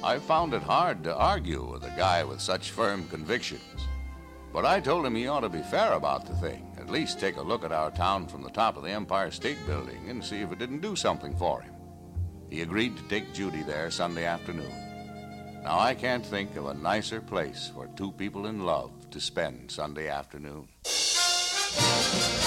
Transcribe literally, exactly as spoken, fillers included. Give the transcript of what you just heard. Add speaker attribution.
Speaker 1: I found it hard to argue with a guy with such firm convictions. But I told him he ought to be fair about the thing. At least take a look at our town from the top of the Empire State Building and see if it didn't do something for him. He agreed to take Judy there Sunday afternoon. Now, I can't think of a nicer place for two people in love to spend Sunday afternoon.